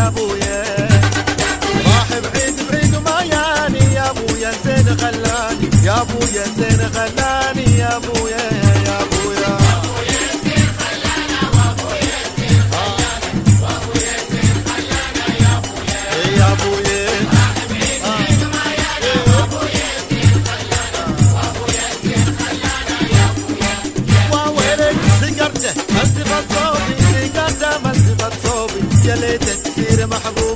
ابويا راح بعيد بعيد وما ياني يا ابويا زين خلاني يا ابويا زين خلاني يا ابويا يا ابويا يا ابويا التفت صوبي سيقاته ما التفت صوبي يا ليت تصير محبوب